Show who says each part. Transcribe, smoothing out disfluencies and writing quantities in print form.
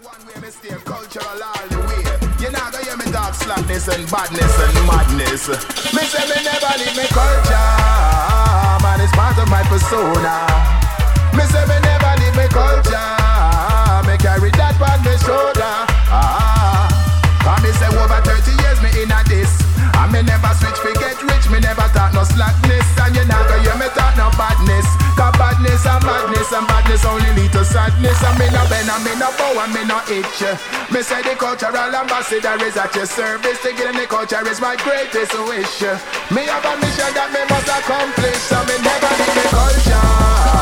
Speaker 1: one way me stay cultural all the way. You not gonna hear me talk slackness and badness and madness. Me say me never leave me culture, man, it's part of my persona. Me say me never leave me culture, me carry that on my shoulder. Cause me say over 30 years me in a this, and me never switch fi get rich, me never talk no slackness. And you not gonna hear me talk no badness, cause badness and madness and badness only lead to sadness. And me no bend and me no bow and me no itch. Me say the cultural ambassador is at your service. To get in the culture is my greatest wish. Me have a mission that me must accomplish, so me never leave me culture.